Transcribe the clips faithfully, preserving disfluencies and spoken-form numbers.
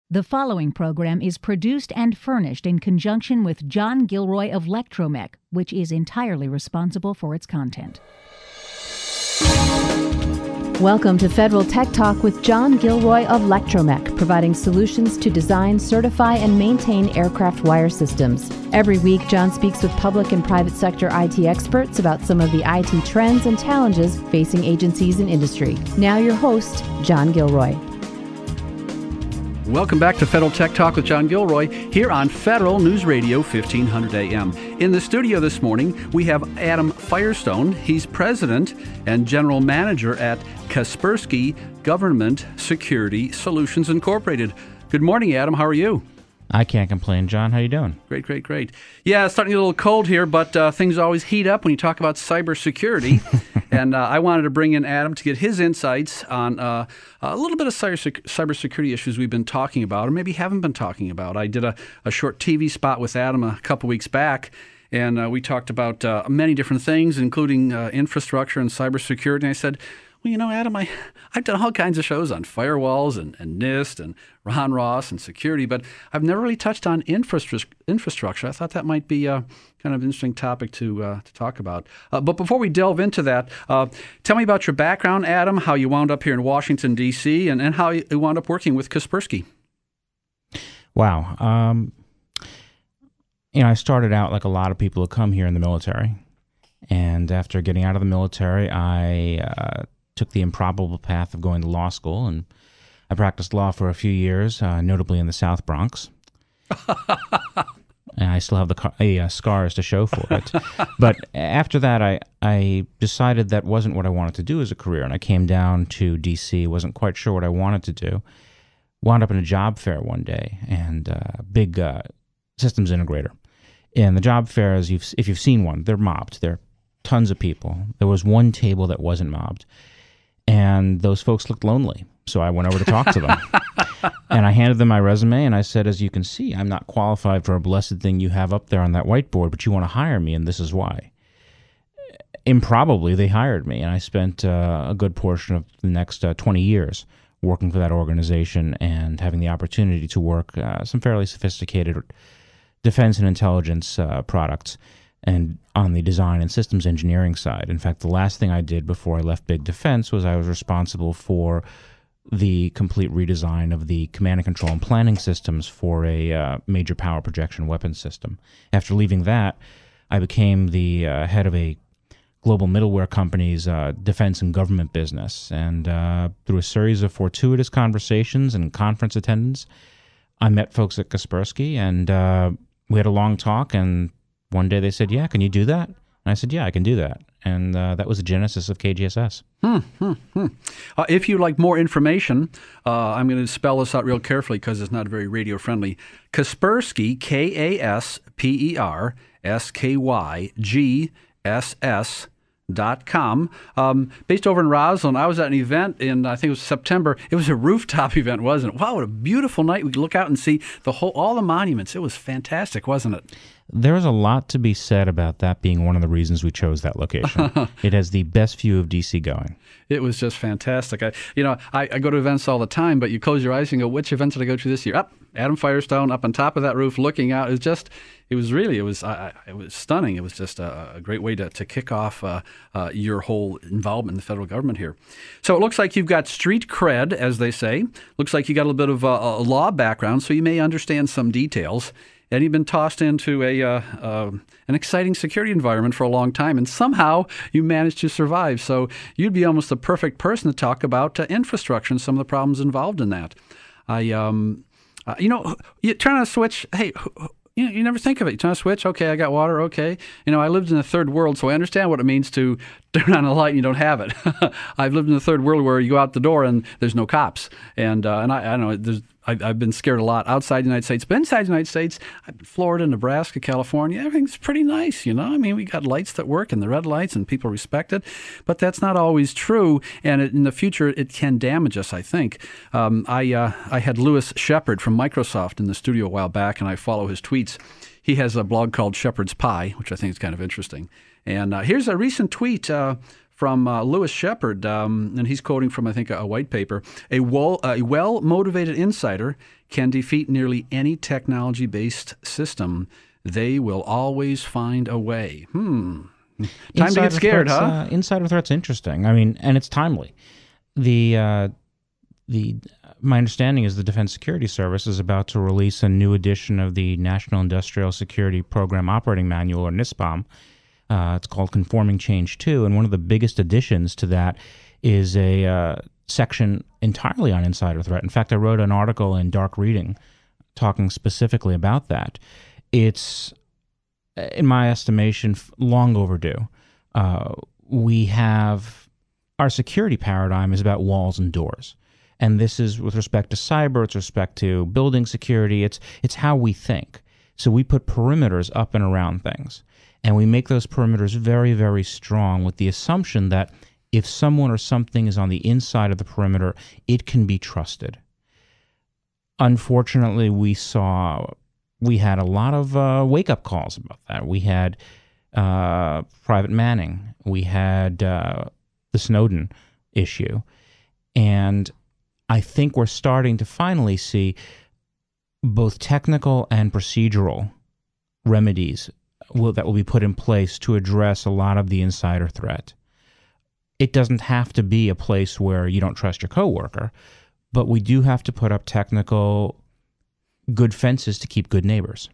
The following program is produced and furnished in conjunction with John Gilroy of Lectromech, which is entirely responsible for its content. Welcome to Federal Tech Talk with John Gilroy of Lectromech, providing solutions to design, certify, and maintain aircraft wire systems. Every week, John speaks with public and private sector I T experts about some of the I T trends and challenges facing agencies and industry. Now your host, John Gilroy. Welcome back to Federal Tech Talk with John Gilroy here on Federal News Radio fifteen hundred A M. In the studio this morning, we have Adam Firestone. He's president and general manager at Kaspersky Government Security Solutions Incorporated. Good morning, Adam. How are you? I can't complain, John. How you doing? Great, great, great. Yeah, it's starting to get a little cold here, but uh, things always heat up when you talk about cybersecurity. and uh, I wanted to bring in Adam to get his insights on uh, a little bit of cyber cybersecurity issues we've been talking about, or maybe haven't been talking about. I did a, a short T V spot with Adam a couple weeks back, and uh, we talked about uh, many different things, including uh, infrastructure and cybersecurity. And I said, well, you know, Adam, I, I've done all kinds of shows on firewalls and, and NIST and Ron Ross and security, but I've never really touched on infrastru- infrastructure. I thought that might be uh, kind of an interesting topic to uh, to talk about. Uh, but before we delve into that, uh, tell me about your background, Adam, how you wound up here in Washington, D C, and, and how you wound up working with Kaspersky. Wow. Um, you know, I started out like a lot of people who come here in the military. And after getting out of the military, I uh, took the improbable path of going to law school, and I practiced law for a few years, uh, notably in the South Bronx. And I still have the uh, scars to show for it. But after that, I, I decided that wasn't what I wanted to do as a career, and I came down to D C, wasn't quite sure what I wanted to do. Wound up in a job fair one day, and uh, big uh, systems integrator. And the job fairs, you've, if you've seen one, they're mobbed. They're tons of people. There was one table that wasn't mobbed, and those folks looked lonely. So I went over to talk to them, and I handed them my resume, and I said, as you can see, I'm not qualified for a blessed thing you have up there on that whiteboard, but you want to hire me, and this is why. Improbably, they hired me, and I spent uh, a good portion of the next uh, twenty years working for that organization and having the opportunity to work uh, some fairly sophisticated defense and intelligence uh, products, and on the design and systems engineering side. In fact, the last thing I did before I left Big Defense was I was responsible for the complete redesign of the command and control and planning systems for a uh, major power projection weapons system. After leaving that, I became the uh, head of a global middleware company's uh, defense and government business. And uh, through a series of fortuitous conversations and conference attendance, I met folks at Kaspersky, and uh, we had a long talk, and one day they said, yeah, can you do that? And I said, yeah, I can do that. And uh, that was the genesis of K G S S. Hmm, hmm, hmm. Uh, if you'd like more information, uh, I'm going to spell this out real carefully because it's not very radio-friendly. Kaspersky, K A S P E R S K Y G S S dot com, um, based over in Roslyn. I was at an event in, I think it was September. It was a rooftop event, wasn't it? Wow, what a beautiful night. We could look out and see the whole, all the monuments. It was fantastic, wasn't it? There's a lot to be said about that being one of the reasons we chose that location. It has the best view of D C going. It was just fantastic. I, you know, I, I go to events all the time, but you close your eyes and go, which event did I go to this year? Up, Adam Firestone up on top of that roof looking out. It was just, it was really, it was I, it was stunning. It was just a, a great way to, to kick off uh, uh, your whole involvement in the federal government here. So it looks like you've got street cred, as they say. Looks like you got a little bit of a, a law background, so you may understand some details. And you've been tossed into a uh, uh, an exciting security environment for a long time, and somehow you managed to survive. So you'd be almost the perfect person to talk about uh, infrastructure and some of the problems involved in that. I, um, uh, you know, you turn on a switch. Hey, you know, you never think of it. You turn on a switch. Okay, I got water. Okay, you know, I lived in the third world, so I understand what it means to turn on a light and you don't have it. I've lived in the third world where you go out the door and there's no cops, and uh, and I, I don't know. There's I've been scared a lot outside the United States, but inside the United States, Florida, Nebraska, California, everything's pretty nice, you know? I mean, we got lights that work and the red lights and people respect it, but that's not always true, and in the future, it can damage us, I think. Um, I, uh, I had Lewis Shepard from Microsoft in the studio a while back, and I follow his tweets. He has a blog called Shepard's Pie, which I think is kind of interesting. And uh, here's a recent tweet uh, from uh, Lewis Shepard, um, and he's quoting from, I think, a, a white paper. A, well, a well-motivated insider can defeat nearly any technology-based system. They will always find a way. Hmm. Time insider to get scared, threats, huh? Uh, insider threat's interesting. I mean, and it's timely. The uh, the my understanding is the Defense Security Service is about to release a new edition of the National Industrial Security Program Operating Manual, or NISPOM. Uh, it's called Conforming Change two, and one of the biggest additions to that is a uh, section entirely on insider threat. In fact, I wrote an article in Dark Reading talking specifically about that. It's, in my estimation, long overdue. Uh, we have, our security paradigm is about walls and doors. And this is with respect to cyber, it's with respect to building security, it's it's how we think. So we put perimeters up and around things. And we make those perimeters very, very strong with the assumption that if someone or something is on the inside of the perimeter, it can be trusted. Unfortunately, we saw, we had a lot of uh, wake-up calls about that. We had uh, Private Manning. We had uh, the Snowden issue. And I think we're starting to finally see both technical and procedural remedies will, that will be put in place to address a lot of the insider threat. It doesn't have to be a place where you don't trust your coworker, but we do have to put up technical good fences to keep good neighbors.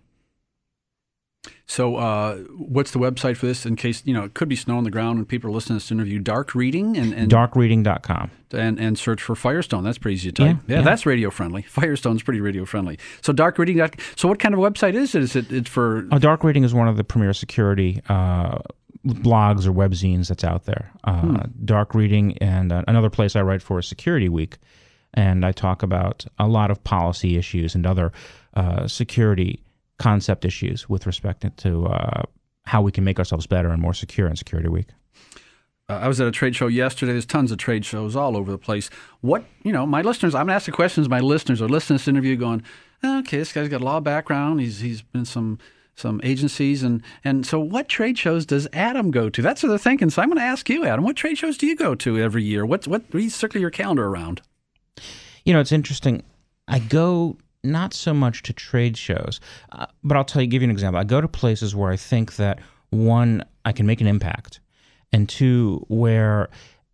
So uh, what's the website for this in case, you know, it could be snow on the ground and people are listening to this interview? Dark Reading? and, and dark reading dot com. And, and search for Firestone. That's pretty easy to type. Yeah, yeah, yeah. That's radio-friendly. Firestone's pretty radio-friendly. So Dark Reading. So what kind of website is it? Is it it's for... Oh, Dark Reading is one of the premier security uh, blogs or webzines that's out there. Uh, Hmm. Dark Reading, and uh, another place I write for is Security Week. And I talk about a lot of policy issues and other uh, security concept issues with respect to uh, how we can make ourselves better and more secure in Security Week. Uh, I was at a trade show yesterday. There's tons of trade shows all over the place. What, you know, my listeners, I'm going to ask the questions my listeners are listening to this interview going, okay, this guy's got a law background. He's He's been some some agencies. And, and so what trade shows does Adam go to? That's what they're thinking. So I'm going to ask you, Adam, what trade shows do you go to every year? What's, what, what do you circle your calendar around? You know, it's interesting. I go not so much to trade shows, uh, but I'll tell you, give you an example. I go to places where I think that, one, I can make an impact, and two, where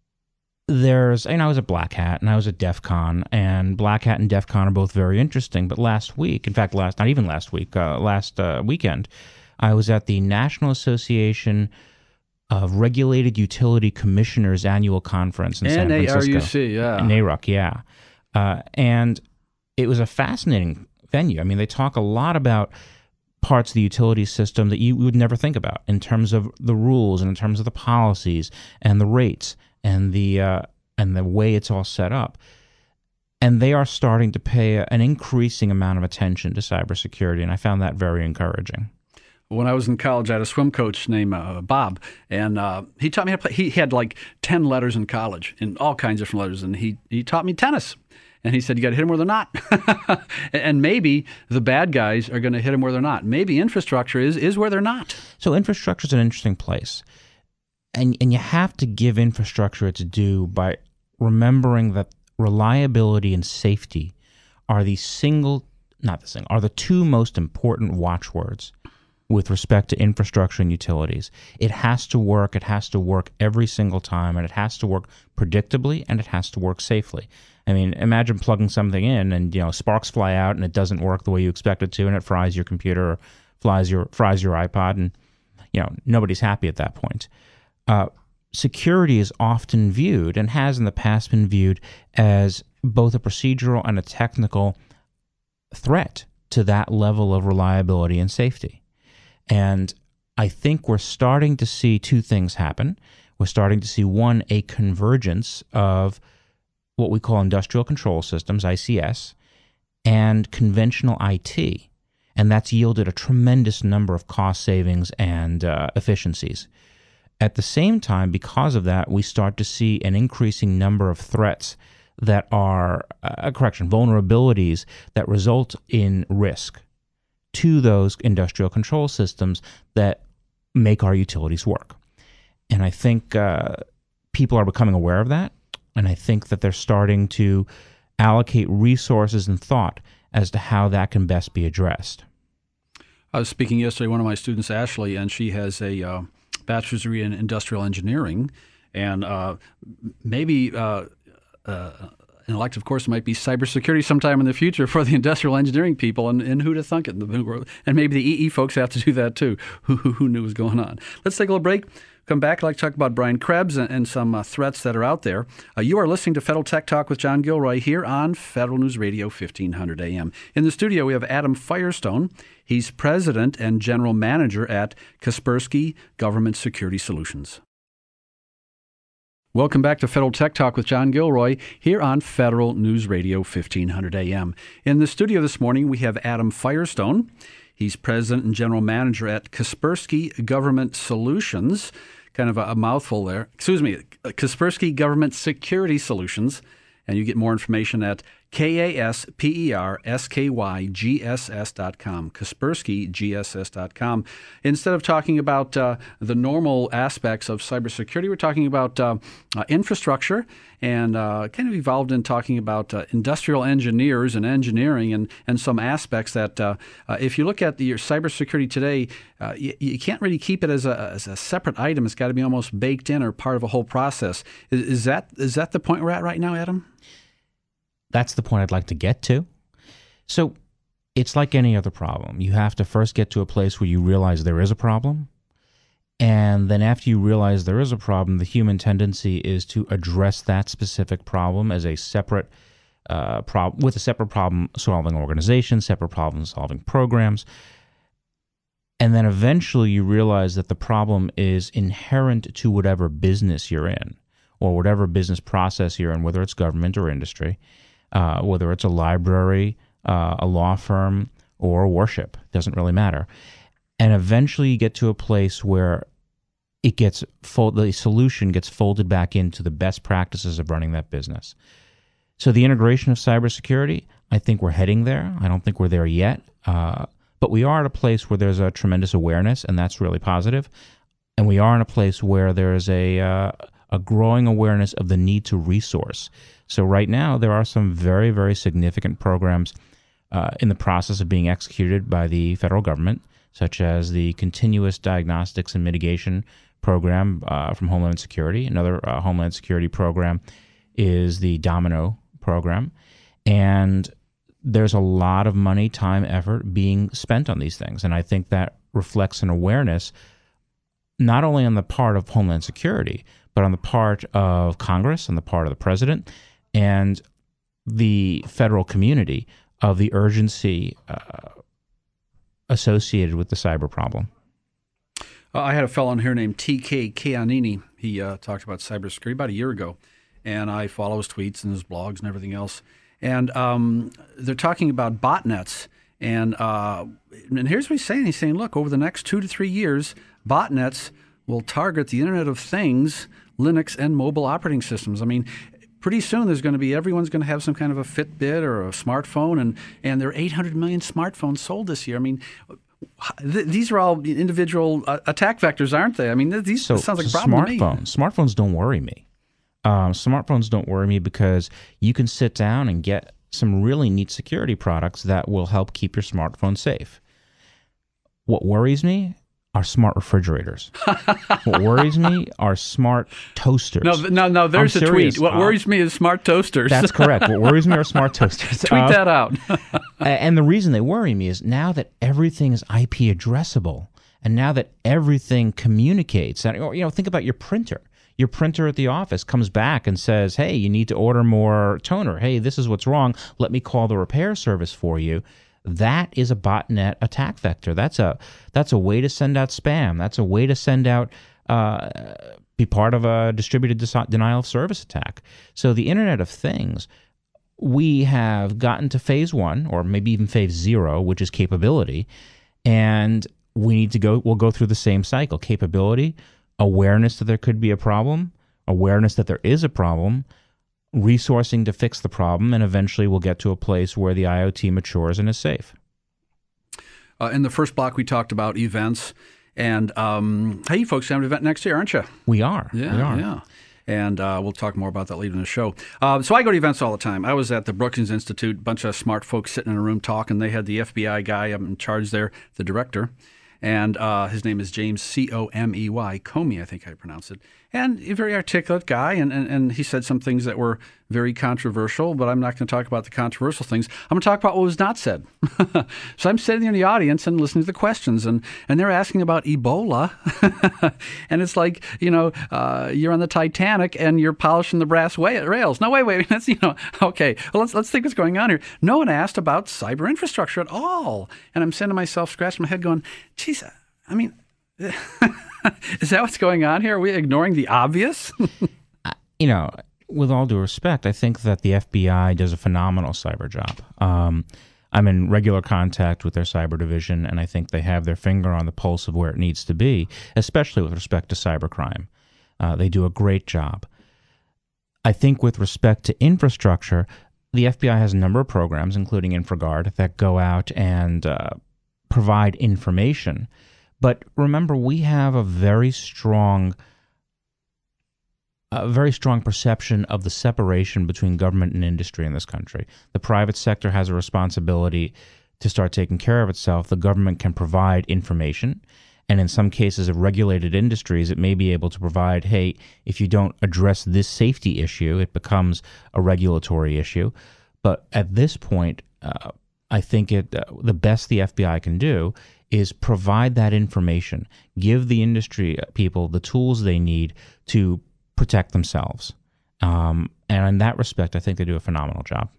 there's, you know, I was at Black Hat and I was at DEF CON, and Black Hat and DEF CON are both very interesting. But last week, in fact, last not even last week, uh, last uh, weekend, I was at the National Association of Regulated Utility Commissioners annual conference in San Francisco. N A R U C, yeah. N A R U C, yeah. Uh, and it was a fascinating venue. I mean, they talk a lot about parts of the utility system that you would never think about in terms of the rules and in terms of the policies and the rates and the uh, and the way it's all set up. And they are starting to pay an increasing amount of attention to cybersecurity, and I found that very encouraging. When I was in college, I had a swim coach named uh, Bob, and uh, he taught me how to play. He had like ten letters in college, and all kinds of different letters, and he, he taught me tennis. And he said, you got to hit them where they're not. And maybe the bad guys are going to hit them where they're not. Maybe infrastructure is, is where they're not. So infrastructure is an interesting place. And, and you have to give infrastructure its due by remembering that reliability and safety are the single, not the single, are the two most important watchwords with respect to infrastructure and utilities. It has to work, it has to work every single time, and it has to work predictably, and it has to work safely. I mean, imagine plugging something in and, you know, sparks fly out and it doesn't work the way you expect it to, and it fries your computer or flies your, fries your iPod, and, you know, nobody's happy at that point. Uh, security is often viewed, and has in the past been viewed, as both a procedural and a technical threat to that level of reliability and safety. And I think we're starting to see two things happen. We're starting to see, one, a convergence of what we call industrial control systems, I C S, and conventional I T. And that's yielded a tremendous number of cost savings and uh, efficiencies. At the same time, because of that, we start to see an increasing number of threats that are, uh, correction, vulnerabilities that result in risk to those industrial control systems that make our utilities work. And I think uh, people are becoming aware of that, and I think that they're starting to allocate resources and thought as to how that can best be addressed. I was speaking yesterday to one of my students, Ashley, and she has a uh, bachelor's degree in industrial engineering, and uh, maybe uh, uh, an elective course might be cybersecurity sometime in the future for the industrial engineering people, and, and who to thunk it in the world. And maybe the E E folks have to do that too. Who, who knew was going on? Let's take a little break. Come back. I'd like to talk about Brian Krebs and, and some uh, threats that are out there. Uh, you are listening to Federal Tech Talk with John Gilroy here on Federal News Radio fifteen hundred A M. In the studio, we have Adam Firestone. He's president and general manager at Kaspersky Government Security Solutions. Welcome back to Federal Tech Talk with John Gilroy here on Federal News Radio fifteen hundred A M. In the studio this morning, we have Adam Firestone. He's president and general manager at Kaspersky Government Solutions. Kind of a, a mouthful there. Excuse me, Kaspersky Government Security Solutions. And you get more information at K A S P E R S K Y G S S dot com, Kaspersky G S S dot com. Instead of talking about uh, the normal aspects of cybersecurity, we're talking about uh, uh, infrastructure and uh, kind of evolved in talking about uh, industrial engineers and engineering and, and some aspects that uh, uh, if you look at the, your cybersecurity today, uh, you, you can't really keep it as a, as a separate item. It's got to be almost baked in or part of a whole process. Is, is that is that the point we're at right now, Adam? That's the point I'd like to get to. So it's like any other problem. You have to first get to a place where you realize there is a problem. And then after you realize there is a problem, the human tendency is to address that specific problem as a separate uh, problem, with a separate problem-solving organization, separate problem-solving programs. And then eventually you realize that the problem is inherent to whatever business you're in or whatever business process you're in, whether it's government or industry. Uh, whether it's a library, uh, a law firm, or a worship, doesn't really matter. And eventually you get to a place where it gets fold, the solution gets folded back into the best practices of running that business. So the integration of cybersecurity, I think we're heading there. I don't think we're there yet, uh, but we are at a place where there's a tremendous awareness, and that's really positive. And we are in a place where there's a uh, a growing awareness of the need to resource. So right now, there are some very, very significant programs uh, in the process of being executed by the federal government, such as the Continuous Diagnostics and Mitigation Program uh, from Homeland Security. Another uh, Homeland Security program is the Domino program. And there's a lot of money, time, effort being spent on these things. And I think that reflects an awareness not only on the part of Homeland Security, but on the part of Congress, on the part of the president, and the federal community of the urgency uh, associated with the cyber problem. Uh, I had a fellow in here named T K Chianini. He uh, talked about cybersecurity about a year ago, and I follow his tweets and his blogs and everything else. And um, they're talking about botnets. And uh, and here's what he's saying. He's saying, look, over the next two to three years, botnets will target the Internet of Things, Linux, and mobile operating systems. I mean, pretty soon there's going to be, everyone's going to have some kind of a Fitbit or a smartphone, and, and there are eight hundred million smartphones sold this year. I mean, th- these are all individual uh, attack vectors, aren't they? I mean, these so, this sounds like a so problem smartphones, to me. Smartphones don't worry me. Um, smartphones don't worry me because you can sit down and get some really neat security products that will help keep your smartphone safe. What worries me are smart refrigerators. What worries me are smart toasters. No, no, no. There's I'm a serious. tweet. What uh, worries me is smart toasters. That's correct. What worries me are smart toasters. Tweet uh, that out. And the reason they worry me is now that everything is I P addressable, and now that everything communicates, and you know, think about your printer. Your printer at the office comes back and says, hey, you need to order more toner. Hey, this is what's wrong. Let me call the repair service for you. That is a botnet attack vector. That's a that's a way to send out spam. That's a way to send out, uh, be part of a distributed dis- denial of service attack. So the Internet of Things, we have gotten to phase one, or maybe even phase zero, which is capability, and we need to go. We'll go through the same cycle: capability, awareness that there could be a problem, awareness that there is a problem, resourcing to fix the problem, and eventually we'll get to a place where the I O T matures and is safe. Uh, in the first block, we talked about events. And um, hey, folks, you have an event next year, aren't you? We are. Yeah, we are. yeah. and uh, we'll talk more about that later in the show. Uh, so I go to events all the time. I was at the Brookings Institute, a bunch of smart folks sitting in a room talking. They had the F B I guy in charge there, the director, and uh, his name is James C O M E Y, Comey, I think I pronounced it. And a very articulate guy, and, and, and he said some things that were very controversial, but I'm not going to talk about the controversial things. I'm going to talk about what was not said. So I'm sitting in the audience and listening to the questions, and, and they're asking about Ebola. And it's like, you know, uh, you're on the Titanic and you're polishing the brass wa- rails. No, wait, wait, that's, you know, okay, well, let's, let's think what's going on here. No one asked about cyber infrastructure at all. And I'm saying to myself, scratching my head going, geez, I mean... Is that what's going on here? Are we ignoring the obvious? You know, with all due respect, I think that the F B I does a phenomenal cyber job. Um, I'm in regular contact with their cyber division, and I think they have their finger on the pulse of where it needs to be, especially with respect to cybercrime. Uh, they do a great job. I think with respect to infrastructure, the F B I has a number of programs, including InfraGard, that go out and uh, provide information. But remember, we have a very strong, a very strong perception of the separation between government and industry in this country. The private sector has a responsibility to start taking care of itself. The government can provide information, and in some cases of regulated industries, it may be able to provide, hey, if you don't address this safety issue, it becomes a regulatory issue. But at this point, uh, I think it uh, the best the F B I can do is provide that information, give the industry people the tools they need to protect themselves. Um, and in that respect, I think they do a phenomenal job.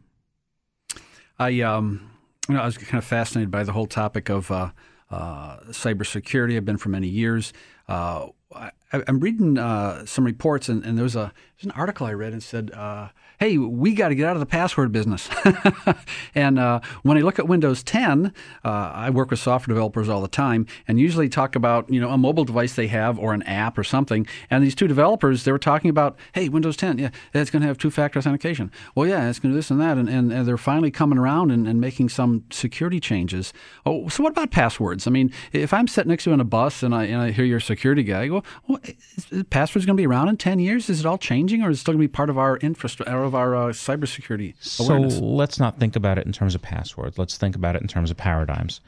I, um, you know, I was kind of fascinated by the whole topic of uh, uh, cybersecurity. I've been for many years. Uh, I, I'm reading uh, some reports, and, and there was a there's an article I read and said, uh, hey, we got to get out of the password business. And uh, when I look at Windows ten, uh, I work with software developers all the time, and usually talk about, you know, a mobile device they have or an app or something. And these two developers, they were talking about, hey, Windows ten, yeah, it's going to have two-factor authentication. Well, yeah, it's going to do this and that. And, and, and they're finally coming around and, and making some security changes. Oh, so what about passwords? I mean, if I'm sitting next to you on a bus and I, and I hear your security guy, I go, well, is, is passwords going to be around in ten years? Is it all changing, or is it still going to be part of our infrastructure, of our uh, cybersecurity awareness? So let's not think about it in terms of passwords. Let's think about it in terms of paradigms.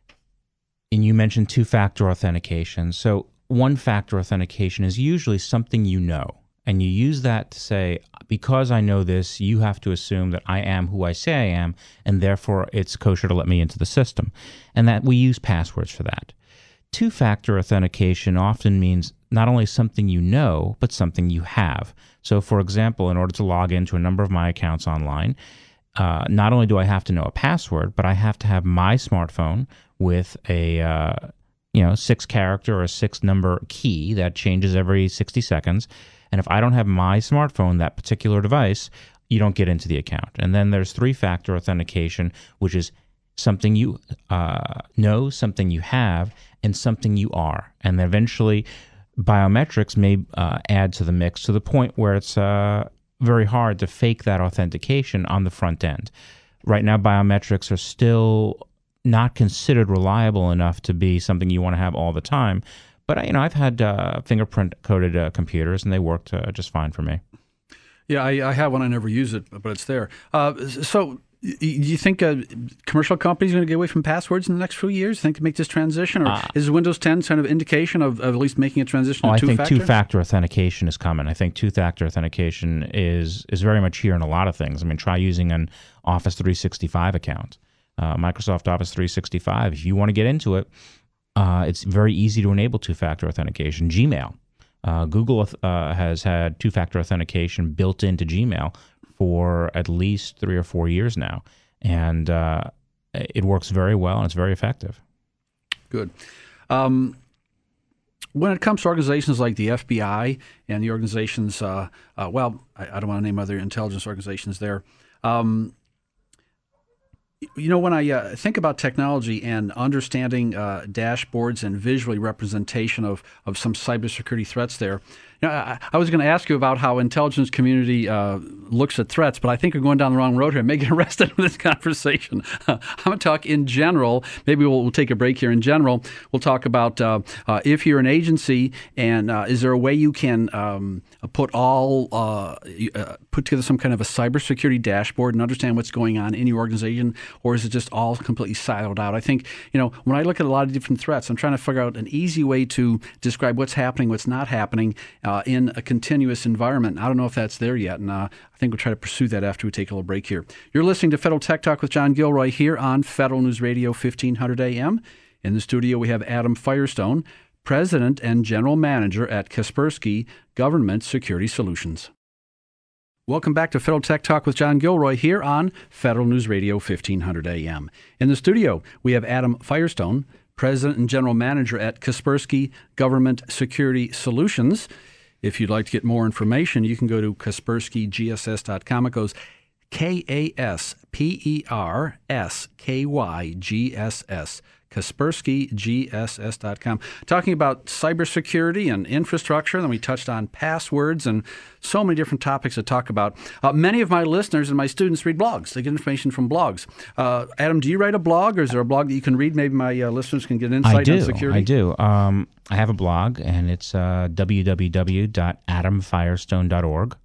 And you mentioned two-factor authentication. So one-factor authentication is usually something you know, and you use that to say, because I know this, you have to assume that I am who I say I am, and therefore it's kosher to let me into the system. And that we use passwords for that. Two-factor authentication often means not only something you know, but something you have. So, for example, in order to log into a number of my accounts online, uh, not only do I have to know a password, but I have to have my smartphone with a uh, you know six-character or six-number key that changes every sixty seconds. And if I don't have my smartphone, that particular device, you don't get into the account. And then there's three-factor authentication, which is something you uh, know, something you have, and something you are. And eventually, biometrics may uh, add to the mix to the point where it's uh, very hard to fake that authentication on the front end. Right now, biometrics are still not considered reliable enough to be something you want to have all the time. But you know, I've had uh, fingerprint-coded uh, computers, and they worked uh, just fine for me. Yeah, I, I have one. I never use it, but it's there. Uh, so... Do you think uh, commercial companies are going to get away from passwords in the next few years? Think to make this transition, or uh, is Windows ten kind of indication of, of at least making a transition? Oh, to I two-factor? think two-factor authentication is coming. I think two-factor authentication is is very much here in a lot of things. I mean, try using an Office three sixty-five account, uh, Microsoft Office three sixty-five. If you want to get into it, uh, it's very easy to enable two-factor authentication. Gmail, uh, Google uh, has had two-factor authentication built into Gmail for at least three or four years now. And uh, it works very well, and it's very effective. Good. Um, when it comes to organizations like the F B I and the organizations, uh, uh, well, I, I don't want to name other intelligence organizations there. Um, you know, when I uh, think about technology and understanding uh, dashboards and visually representation of, of some cybersecurity threats there, You know, I, I was going to ask you about how intelligence community uh, looks at threats, but I think we're going down the wrong road here. I may get arrested with this conversation. Uh, I'm going to talk in general. Maybe we'll, we'll take a break here. In general, we'll talk about uh, uh, if you're an agency, and uh, is there a way you can um, put all uh, uh, put together some kind of a cybersecurity dashboard and understand what's going on in your organization, or is it just all completely siloed out? I think, you know, when I look at a lot of different threats, I'm trying to figure out an easy way to describe what's happening, what's not happening uh, in a continuous environment. I don't know if that's there yet, and uh, I think we'll try to pursue that after we take a little break here. You're listening to Federal Tech Talk with John Gilroy here on Federal News Radio fifteen hundred A M. In the studio, we have Adam Firestone, President and General Manager at Kaspersky Government Security Solutions. Welcome back to Federal Tech Talk with John Gilroy here on Federal News Radio fifteen hundred A M. In the studio, we have Adam Firestone, President and General Manager at Kaspersky Government Security Solutions. If you'd like to get more information, you can go to kaspersky g s s dot com. It goes K A S P E R S K Y G S S. Kaspersky G S S dot com. Talking about cybersecurity and infrastructure, then we touched on passwords and so many different topics to talk about. Uh, many of my listeners and my students read blogs. They get information from blogs. Uh, Adam, do you write a blog, or is there a blog that you can read? Maybe my uh, listeners can get insight I do, on security. I do. Um, I have a blog, and it's uh, w w w dot adam firestone dot org.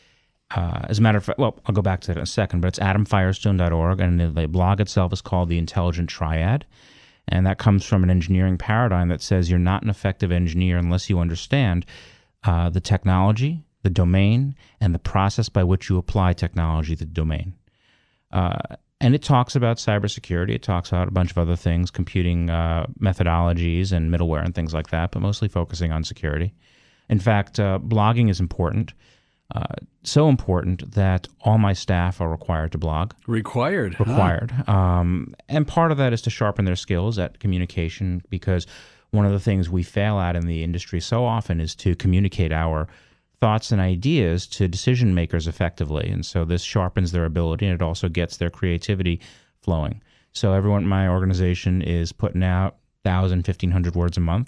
Uh, as a matter of fact, well, I'll go back to that in a second, but it's adam firestone dot org, and the, the blog itself is called The Intelligent Triad. And that comes from an engineering paradigm that says you're not an effective engineer unless you understand uh, the technology, the domain, and the process by which you apply technology to the domain. Uh, and it talks about cybersecurity. It talks about a bunch of other things, computing uh, methodologies and middleware and things like that, but mostly focusing on security. In fact, uh, blogging is important. Uh, so important that all my staff are required to blog. Required. Required. Huh. Um, and part of that is to sharpen their skills at communication, because one of the things we fail at in the industry so often is to communicate our thoughts and ideas to decision makers effectively. And so this sharpens their ability, and it also gets their creativity flowing. So everyone in my organization is putting out one thousand, fifteen hundred words a month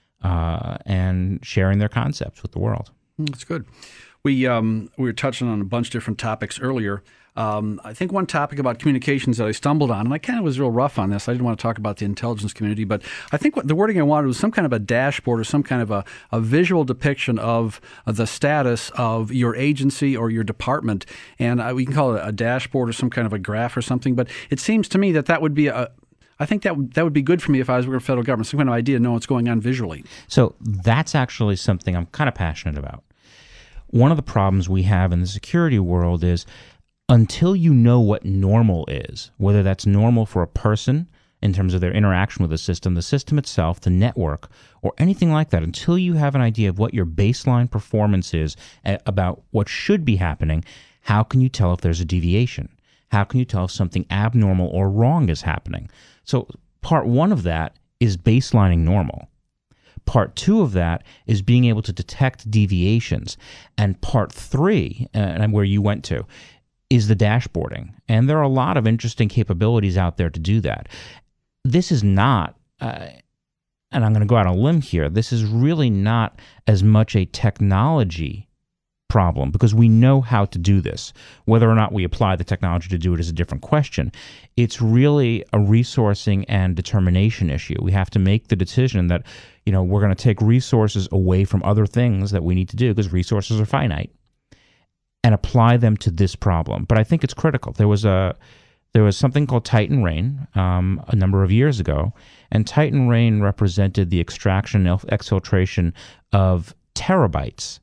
uh, and sharing their concepts with the world. That's good. We um, we were touching on a bunch of different topics earlier. Um, I think one topic about communications that I stumbled on, and I kind of was real rough on this. I didn't want to talk about the intelligence community, but I think what the wording I wanted was some kind of a dashboard or some kind of a, a visual depiction of uh, the status of your agency or your department. And uh, we can call it a dashboard or some kind of a graph or something. But it seems to me that that would be a I think that that would be good for me if I was working for the federal government, some kind of idea to know what's going on visually. So that's actually something I'm kind of passionate about. One of the problems we have in the security world is until you know what normal is, whether that's normal for a person in terms of their interaction with the system, the system itself, the network, or anything like that, until you have an idea of what your baseline performance is about what should be happening, how can you tell if there's a deviation? How can you tell if something abnormal or wrong is happening? So part one of that is baselining normal. Part two of that is being able to detect deviations. And part three, and where you went to, is the dashboarding. And there are a lot of interesting capabilities out there to do that. This is not, uh, and I'm going to go out on a limb here, this is really not as much a technology problem, because we know how to do this. Whether or not we apply the technology to do it is a different question. It's really a resourcing and determination issue. We have to make the decision that, you know, we're going to take resources away from other things that we need to do, because resources are finite, and apply them to this problem. But I think it's critical. There was a there was something called Titan Rain um, a number of years ago, and Titan Rain represented the extraction and exfiltration of terabytes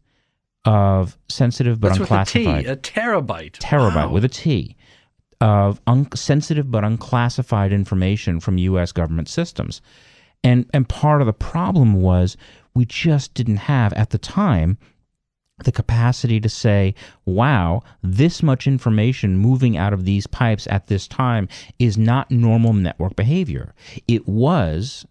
of sensitive but That's unclassified. With a T, a terabyte. Terabyte Wow. with a T of un- sensitive but unclassified information from U S government systems. And and part of the problem was we just didn't have, at the time, the capacity to say, wow, this much information moving out of these pipes at this time is not normal network behavior. It was,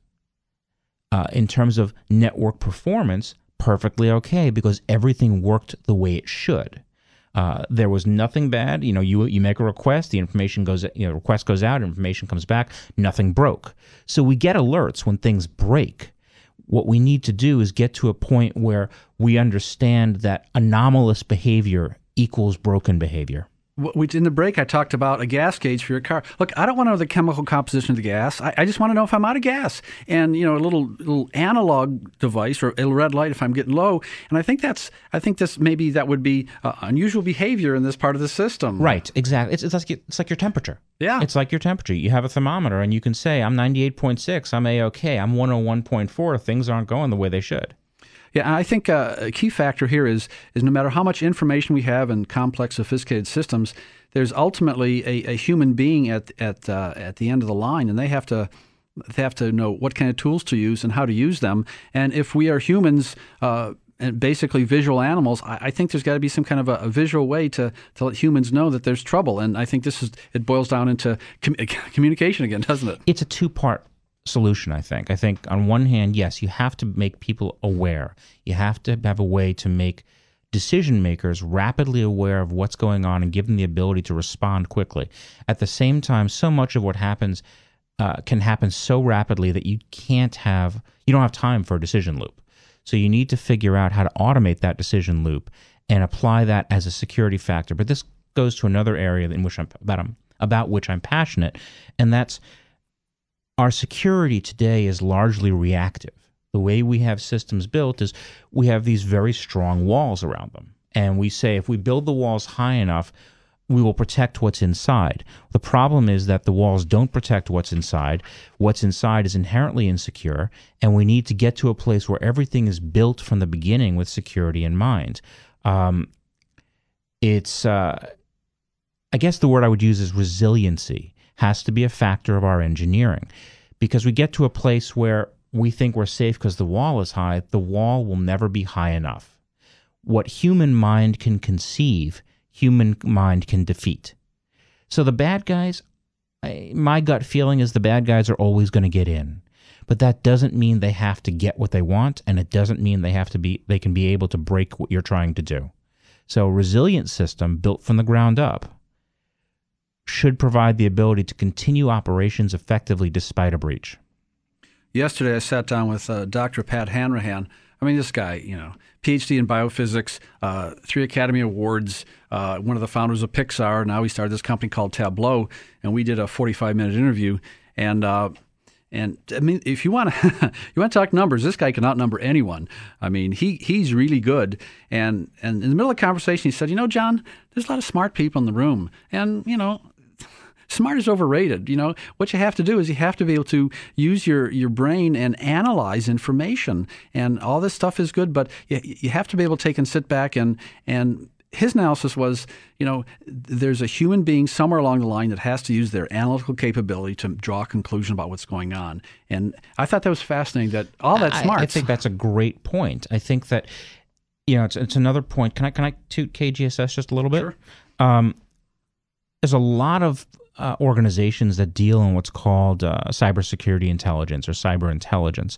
uh, in terms of network performance, perfectly okay, because everything worked the way it should. Uh, there was nothing bad. You know, you you make a request, the information goes, you know, request goes out, information comes back, nothing broke. So we get alerts when things break. What we need to do is get to a point where we understand that anomalous behavior equals broken behavior. We, in the break, I talked about a gas gauge for your car. Look, I don't want to know the chemical composition of the gas. I, I just want to know if I'm out of gas. And, you know, a little little analog device or a red light if I'm getting low. And I think that's, I think this maybe that would be uh, unusual behavior in this part of the system. Right, exactly. It's, it's, like, it's like your temperature. Yeah. It's like your temperature. You have a thermometer and you can say, I'm ninety-eight point six, I'm A-okay, I'm one oh one point four, things aren't going the way they should. Yeah, I think uh, a key factor here is is no matter how much information we have in complex, sophisticated systems, there's ultimately a, a human being at at uh, at the end of the line, and they have to they have to know what kind of tools to use and how to use them. And if we are humans uh, and basically visual animals, I, I think there's got to be some kind of a, a visual way to to let humans know that there's trouble. And I think this is it boils down into com- communication again, doesn't it? It's a two-part solution, I think. I think on one hand, yes, you have to make people aware. You have to have a way to make decision makers rapidly aware of what's going on and give them the ability to respond quickly. At the same time, so much of what happens uh, can happen so rapidly that you can't have, you don't have time for a decision loop. So you need to figure out how to automate that decision loop and apply that as a security factor. But this goes to another area in which I'm about, I'm, about which I'm passionate, and that's our security today is largely reactive. The way we have systems built is we have these very strong walls around them. And we say if we build the walls high enough, we will protect what's inside. The problem is that the walls don't protect what's inside. What's inside is inherently insecure, and we need to get to a place where everything is built from the beginning with security in mind. Um, it's, uh, I guess the word I would use is resiliency. Has to be a factor of our engineering, because we get to a place where we think we're safe because the wall is high. The wall will never be high enough. What human mind can conceive, human mind can defeat. So the bad guys, I, my gut feeling is the bad guys are always going to get in, but that doesn't mean they have to get what they want, and it doesn't mean they have to be they can be able to break what you're trying to do. So a resilient system built from the ground up should provide the ability to continue operations effectively despite a breach. Yesterday, I sat down with uh, Doctor Pat Hanrahan. I mean, this guy, you know, P H D in biophysics, uh, three Academy Awards, uh, one of the founders of Pixar. Now he started this company called Tableau, and we did a forty-five minute interview. And uh, and I mean, if you want to, you want to talk numbers, this guy can outnumber anyone. I mean, he he's really good. And and in the middle of the conversation, he said, you know, John, there's a lot of smart people in the room, and you know. Smart is overrated. You know, what you have to do is you have to be able to use your, your brain and analyze information. And all this stuff is good, but you, you have to be able to take and sit back and, and his analysis was, you know, there's a human being somewhere along the line that has to use their analytical capability to draw a conclusion about what's going on. And I thought that was fascinating that all that smarts. I, I think that's a great point. I think that, you know, it's, it's another point. Can I, can I toot K G S S just a little bit? Sure. Um, there's a lot of Uh, organizations that deal in what's called uh, cybersecurity intelligence or cyber intelligence.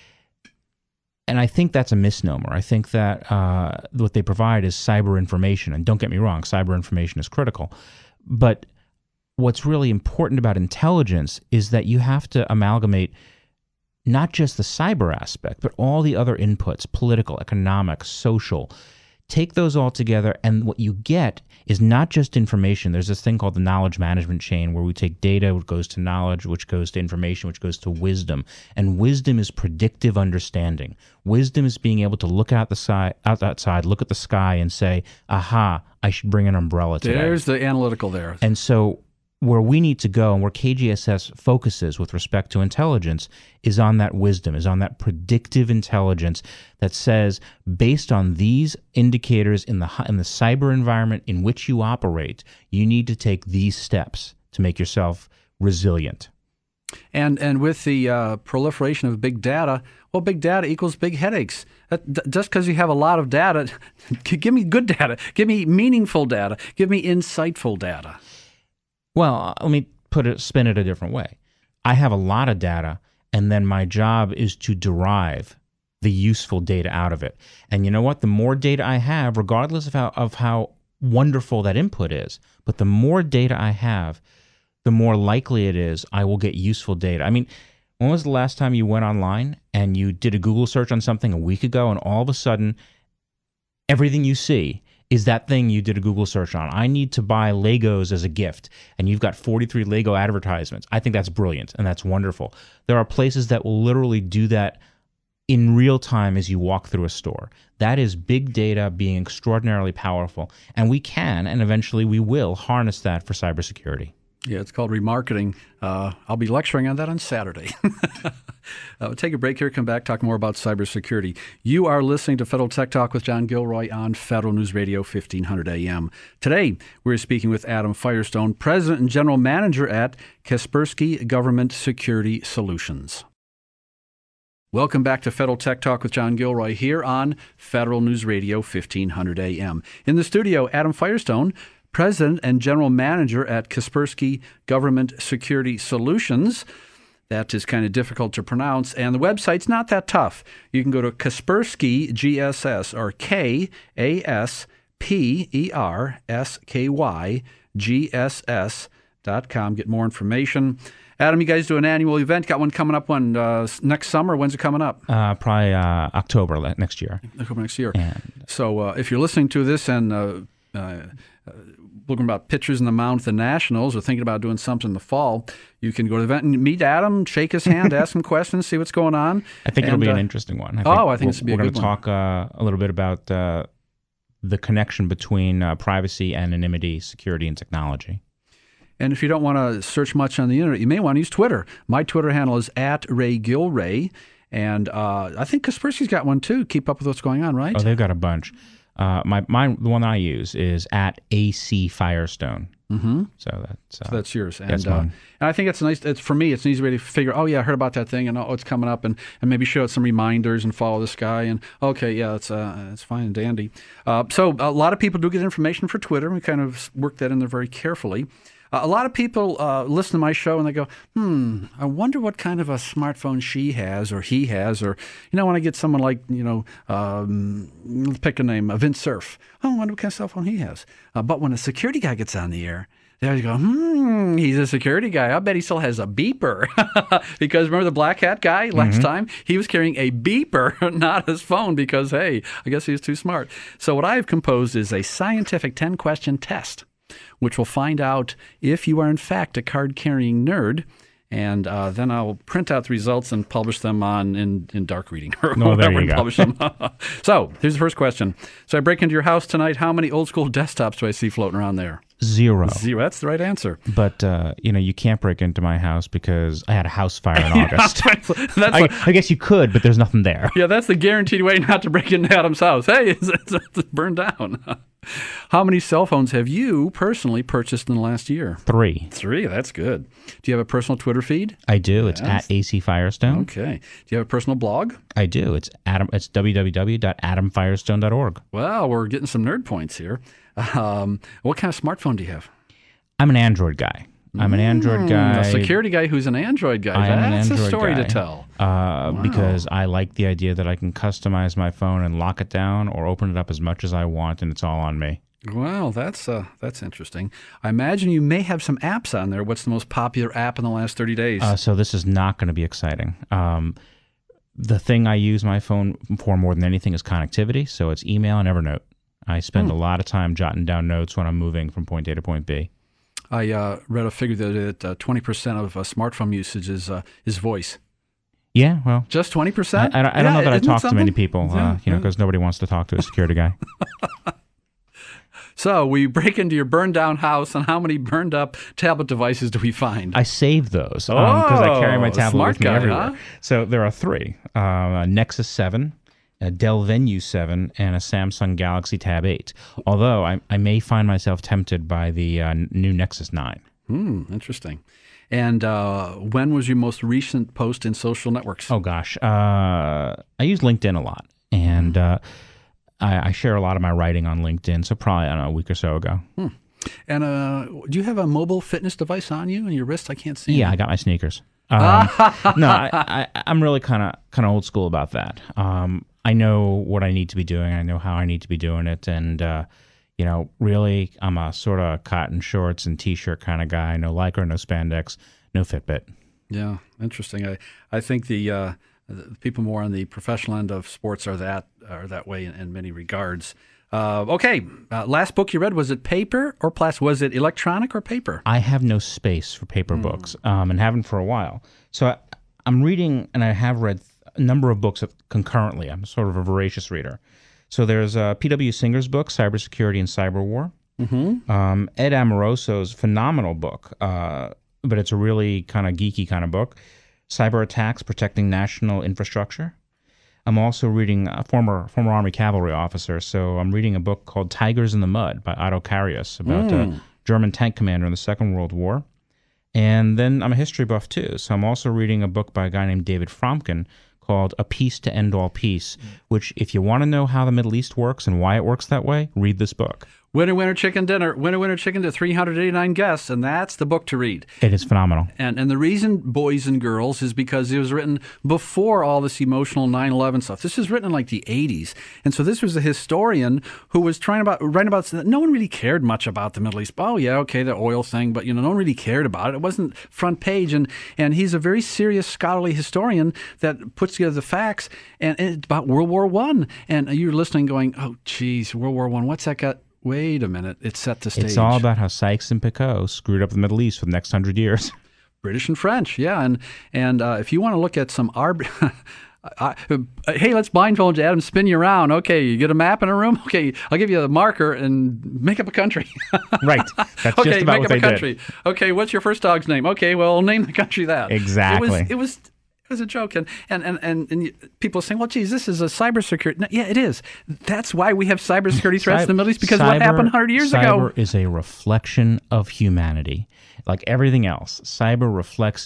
And I think that's a misnomer. I think that uh, what they provide is cyber information. And don't get me wrong, cyber information is critical. But what's really important about intelligence is that you have to amalgamate not just the cyber aspect, but all the other inputs, political, economic, social. Take those all together, and what you get is not just information. There's this thing called the knowledge management chain where we take data, which goes to knowledge, which goes to information, which goes to wisdom. And wisdom is predictive understanding. Wisdom is being able to look out the sky, out outside, look at the sky and say, aha, I should bring an umbrella today. There's the analytical there. And so where we need to go and where K G S S focuses with respect to intelligence is on that wisdom, is on that predictive intelligence that says, based on these indicators in the in the cyber environment in which you operate, you need to take these steps to make yourself resilient. And and with the uh, proliferation of big data, well, big data equals big headaches. That, just because you have a lot of data, give me good data, give me meaningful data, give me insightful data. Well, let me put it, spin it a different way. I have a lot of data, and then my job is to derive the useful data out of it. And you know what? The more data I have, regardless of how, of how wonderful that input is, but the more data I have, the more likely it is I will get useful data. I mean, When was the last time you went online and you did a Google search on something a week ago, and all of a sudden, everything you see is that thing you did a Google search on? I need to buy Legos as a gift, and you've got forty-three Lego advertisements. I think that's brilliant, and that's wonderful. There are places that will literally do that in real time as you walk through a store. That is big data being extraordinarily powerful, and we can, and eventually we will, harness that for cybersecurity. Yeah, it's called remarketing. Uh, I'll be lecturing on that on Saturday. uh, we'll take a break here, come back, talk more about cybersecurity. You are listening to Federal Tech Talk with John Gilroy on Federal News Radio, fifteen hundred A M. Today, we're speaking with Adam Firestone, President and General Manager at Kaspersky Government Security Solutions. Welcome back to Federal Tech Talk with John Gilroy here on Federal News Radio, fifteen hundred A M. In the studio, Adam Firestone, President and General Manager at Kaspersky Government Security Solutions. That is kind of difficult to pronounce, and the website's not that tough. You can go to Kaspersky, G S S, or K A S P E R S K Y, G S S dot com. Get more information. Adam, you guys do an annual event. Got one coming up when uh, next summer. When's it coming up? Uh, probably uh, October next year. October next year. And so uh, if you're listening to this and uh, uh, looking about pitchers in the mound at the Nationals or thinking about doing something in the fall, you can go to the event and meet Adam, shake his hand, ask him questions, see what's going on. I think and, it'll be uh, an interesting one. I oh, think I think this will be a We're good going to talk uh, a little bit about uh, the connection between uh, privacy, anonymity, security, and technology. And if you don't want to search much on the internet, you may want to use Twitter. My Twitter handle is at Ray Gilray. And uh, I think Kaspersky's got one too. Keep up with what's going on, right? Oh, they've got a bunch. Uh, my, my the one I use is at A C Firestone. Mm-hmm. So that's uh, so that's yours. And, that's uh, mine. and I think it's nice. It's for me. It's an easy way to figure. Oh yeah, I heard about that thing, and oh, it's coming up, and, and maybe show it some reminders and follow this guy. And okay, yeah, it's uh, it's fine and dandy. Uh, so a lot of people do get information for Twitter. And we kind of work that in there very carefully. Uh, a lot of people uh, listen to my show and they go, hmm, I wonder what kind of a smartphone she has or he has, or, you know, when I get someone like, you know, um, let's pick a name, uh, Vince Cerf. Oh, I wonder what kind of cell phone he has. Uh, but when a security guy gets on the air, they always go, hmm, he's a security guy. I bet he still has a beeper. Because remember the black hat guy last mm-hmm. time? He was carrying a beeper, not his phone, because, hey, I guess he was too smart. So what I've composed is a scientific ten-question test, which will find out if you are in fact a card-carrying nerd, and uh, then I'll print out the results and publish them on in, in dark reading or no, whatever there you and go. publish them. So here's the first question. So I break into your house tonight. How many old school desktops do I see floating around there? Zero. Zero. That's the right answer. But, uh, you know, you can't break into my house because I had a house fire in August. that's I, what, I guess you could, but there's nothing there. yeah, that's the guaranteed way not to break into Adam's house. Hey, it's, it's, it's burned down. How many cell phones have you personally purchased in the last year? Three. Three. That's good. Do you have a personal Twitter feed? I do. It's Yes. at A C Firestone. Okay. Do you have a personal blog? I do. It's Adam. It's w w w dot adam firestone dot org. Well, we're getting some nerd points here. Um, what kind of smartphone do you have? I'm an Android guy. I'm an Android guy. A security guy who's an Android guy. I am an That's Android a story guy. to tell. Uh, Because I like the idea that I can customize my phone and lock it down or open it up as much as I want, and it's all on me. Well, that's uh, that's interesting. I imagine you may have some apps on there. What's the most popular app in the last thirty days? Uh, so this is not going to be exciting. Um, the thing I use my phone for more than anything is connectivity. So it's email and Evernote. I spend Hmm. a lot of time jotting down notes when I'm moving from point A to point B. I uh, read a figure that uh, twenty percent of uh, smartphone usage is uh, is voice. Yeah, well, Just twenty I, percent? I, don't- I don't Yeah, know that I isn't it talk to many something? people, Yeah, uh, you know, yeah. because nobody wants to talk to a security guy. So we break into your burned down house, and how many burned up tablet devices do we find? I save those because I carry my Oh, tablet smart with me guy, everywhere. huh? So there are three: uh, a Nexus seven, a Dell Venue seven, and a Samsung Galaxy Tab eight. Although I, I may find myself tempted by the uh, new Nexus nine. Hmm, interesting. And uh, when was your most recent post in social networks? Oh gosh, uh, I use LinkedIn a lot, and uh, I, I share a lot of my writing on LinkedIn. So probably I don't know, a week or so ago. Hmm. And uh, do you have a mobile fitness device on you and your wrist? I can't see. Yeah, it. I got my sneakers. Um, no, I, I, I'm really kind of kind of old school about that. Um, I know what I need to be doing. I know how I need to be doing it, and uh, you know, really, I'm a sort of cotton shorts and t-shirt kind of guy. No Lycra, no spandex, no Fitbit. Yeah, interesting. I, I think the, uh, the people more on the professional end of sports are that are that way in, in many regards. Uh, okay, uh, last book you read, was it paper or plastic? Was it electronic or paper? I have no space for paper mm. books, um, and haven't for a while. So I, I'm reading, and I have read a number of books concurrently. I'm sort of a voracious reader. So there's uh, P W Singer's book, Cybersecurity and Cyber War. Mm-hmm. Um, Ed Amoroso's phenomenal book, uh, but it's a really kind of geeky kind of book, Cyber Attacks, Protecting National Infrastructure. I'm also reading a former former Army cavalry officer, so I'm reading a book called Tigers in the Mud by Otto Carius about mm. a German tank commander in the Second World War. And then I'm a history buff too, so I'm also reading a book by a guy named David Fromkin called A Peace to End All Peace, which if you want to know how the Middle East works and why it works that way, read this book. Winner, winner, chicken dinner. Winner, winner, chicken to three hundred eighty-nine guests, and that's the book to read. It is phenomenal. And and the reason, boys and girls, is because it was written before all this emotional nine eleven stuff. This was written in like the eighties. And so this was a historian who was trying about writing about, no one really cared much about the Middle East. Oh, yeah, okay, the oil thing, but you know, no one really cared about it. It wasn't front page. And, and he's a very serious scholarly historian that puts together the facts, and, and it's about World War One. And you're listening going, oh, geez, World War One, what's that got? Wait a minute, it set the stage. It's all about how Sykes and Picot screwed up the Middle East for the next hundred years. British and French, yeah. And and uh, if you want to look at some... Arb- I, uh, hey, let's blindfold you, Adam, spin you around. Okay, you get a map in a room? Okay, I'll give you a marker and make up a country. Right. That's okay, just about make what up a they country. did. Okay, what's your first dog's name? Okay, well, name the country that. Exactly. It was... It was It was a joke, and and, and, and, and people are saying, well, geez, this is a cybersecurity. No, yeah, it is. That's why we have cybersecurity threats Cy- in the Middle East, because cyber, what happened one hundred years cyber ago. Cyber is a reflection of humanity. Like everything else, cyber reflects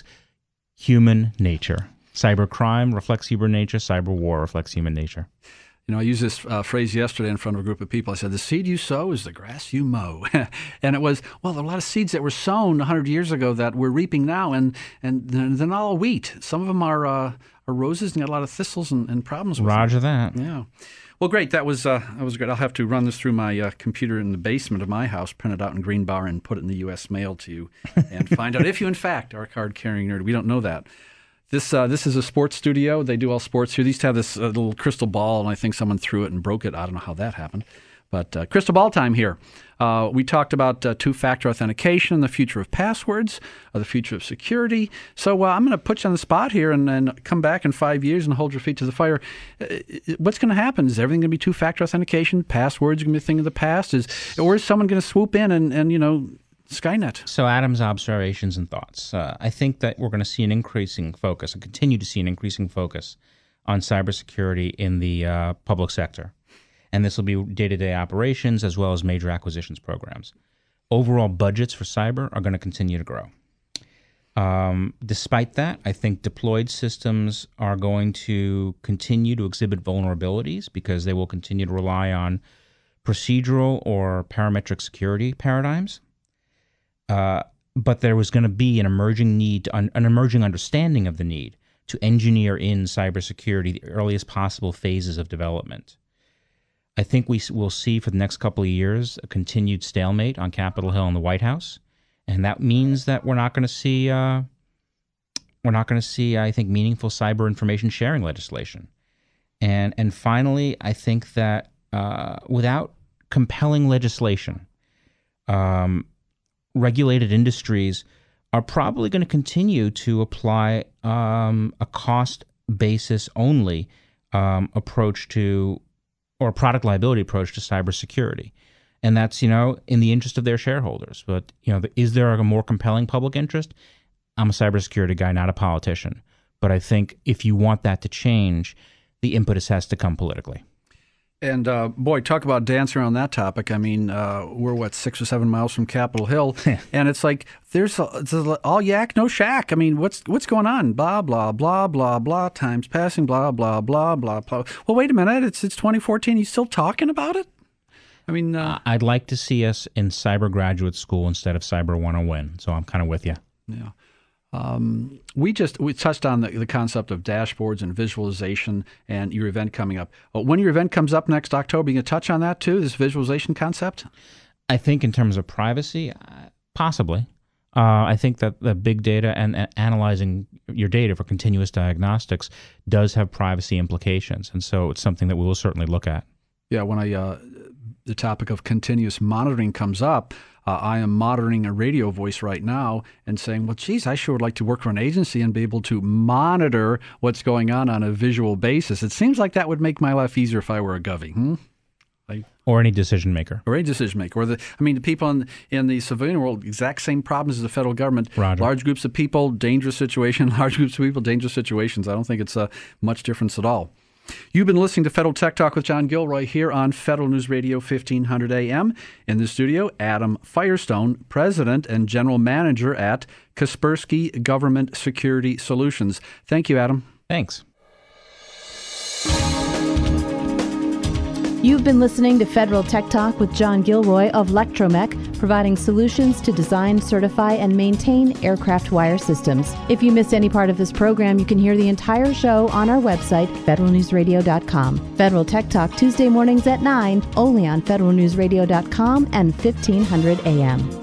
human nature. Cyber crime reflects human nature. Cyber war reflects human nature. You know, I used this uh, phrase yesterday in front of a group of people. I said, the seed you sow is the grass you mow. And it was, well, there are a lot of seeds that were sown one hundred years ago that we're reaping now, and, and they're not all wheat. Some of them are, uh, are roses and got a lot of thistles and, and problems with Roger them. that. Yeah. Well, great. That was uh, that was great. I'll have to run this through my uh, computer in the basement of my house, print it out in green bar, and put it in the U S mail to you, and find out if you, in fact, are a card-carrying nerd. We don't know that. This uh, this is a sports studio. They do all sports here. They used to have this uh, little crystal ball, and I think someone threw it and broke it. I don't know how that happened. But uh, crystal ball time here. Uh, we talked about uh, two-factor authentication, the future of passwords, uh, the future of security. So uh, I'm going to put you on the spot here and, and come back in five years and hold your feet to the fire. Uh, what's going to happen? Is everything going to be two-factor authentication? Passwords going to be a thing of the past? Is Or is someone going to swoop in and, and you know, Skynet? So Adam's observations and thoughts. Uh, I think that we're going to see an increasing focus and continue to see an increasing focus on cybersecurity in the uh, public sector. And this will be day-to-day operations as well as major acquisitions programs. Overall budgets for cyber are going to continue to grow. Um, despite that, I think deployed systems are going to continue to exhibit vulnerabilities because they will continue to rely on procedural or parametric security paradigms. Uh, but there was going to be an emerging need, to un- an emerging understanding of the need to engineer in cybersecurity the earliest possible phases of development. I think we will see for the next couple of years a continued stalemate on Capitol Hill and the White House, and that means that we're not going to see uh, we're not going to see, I think, meaningful cyber information sharing legislation. And and finally, I think that uh, without compelling legislation, um, regulated industries are probably going to continue to apply um, a cost basis only um, approach to, or a product liability approach to cybersecurity. And that's, you know, in the interest of their shareholders. But, you know, is there a more compelling public interest? I'm a cybersecurity guy, not a politician. But I think if you want that to change, the impetus has to come politically. And, uh, boy, talk about dancing around that topic. I mean, uh, we're, what, six or seven miles from Capitol Hill. And it's like, there's a, it's a, all yak, no shack. I mean, what's what's going on? Blah, blah, blah, blah, blah, time's passing, blah, blah, blah, blah, blah. Well, wait a minute. It's it's twenty fourteen. You still talking about it? I mean... Uh, I'd like to see us in cyber graduate school instead of cyber one oh one. So I'm kind of with you. Yeah. Um, we just we touched on the, the concept of dashboards and visualization and your event coming up. Well, when your event comes up next October, you going to touch on that too, this visualization concept? I think in terms of privacy, uh, possibly. Uh, I think that the big data and, and analyzing your data for continuous diagnostics does have privacy implications, and so it's something that we will certainly look at. Yeah, when I uh, the topic of continuous monitoring comes up, uh, I am monitoring a radio voice right now and saying, well, geez, I sure would like to work for an agency and be able to monitor what's going on on a visual basis. It seems like that would make my life easier if I were a govie. Hmm? Like, or any decision maker. Or a decision maker. Or the, I mean, the people in, in the civilian world, exact same problems as the federal government. Roger. Large groups of people, dangerous situation. Large groups of people, dangerous situations. I don't think it's uh, much difference at all. You've been listening to Federal Tech Talk with John Gilroy here on Federal News Radio fifteen hundred A M. In the studio, Adam Firestone, President and General Manager at Kaspersky Government Security Solutions. Thank you, Adam. Thanks. You've been listening to Federal Tech Talk with John Gilroy of Electromech, providing solutions to design, certify, and maintain aircraft wire systems. If you missed any part of this program, you can hear the entire show on our website, federal news radio dot com. Federal Tech Talk Tuesday mornings at nine, only on federal news radio dot com and fifteen hundred A M.